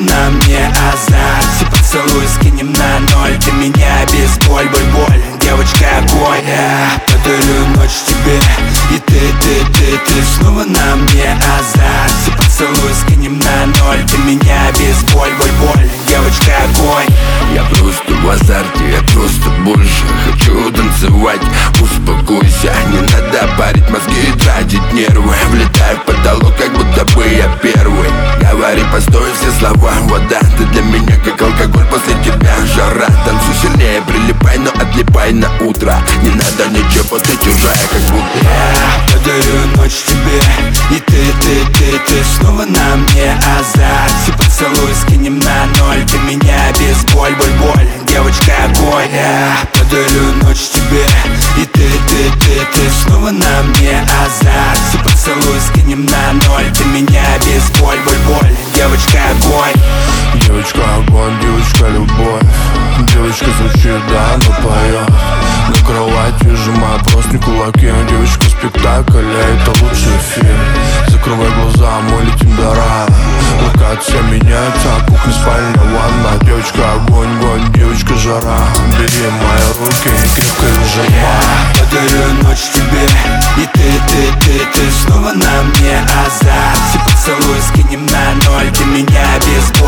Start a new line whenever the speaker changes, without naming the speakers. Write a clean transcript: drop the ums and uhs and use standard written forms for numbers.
на мне азарт. Все поцелуй скинем на ноль. Ты меня без боль, боль, боль. Девочка, огонь. Я подарю ночь тебе. И ты снова на мне азарт. Все поцелуй скинем на ноль. Ты меня без боль, боль, боль. Девочка, огонь.
Я просто в азарте, я просто больше хочу танцевать. Успокойся, не надо парить мозги и тратить нервы. Влетаю в потолок, как будто бы я первый. Говори, постой, все слова вода. Ты для меня как алкоголь, после тебя жара. Танцуй сильнее, прилипай, но отлипай на утро. Не надо ничего, ты чужая, как будто.
Я подарю ночь тебе. И ты снова на мне азарт. Все поцелуй скинем на ноль. Ты меня без боль, боль, боль. Девочка, огонь. Я подарю ночь тебе. И ты снова на мне азарт. Все поцелуй скинем на ноль. Ты меня без боль, боль, боль. Девочка, огонь.
Девочка, огонь, девочка, любовь. Девочка звучит, да, но поет. На кровати сжимая просто кулаки. Девочка, спектакль, это лучший фильм. Закрывай глаза, мы летим до рая. Локация меняется, кухня, спальня, ванна. Девочка, огонь, огонь, девочка, жара. Бери мои руки и крепко их сжимай.
Я подарю ночь тебе. И ты снова на мне азарт. Все поцелуй скинем на ноль. Ты меня без боль.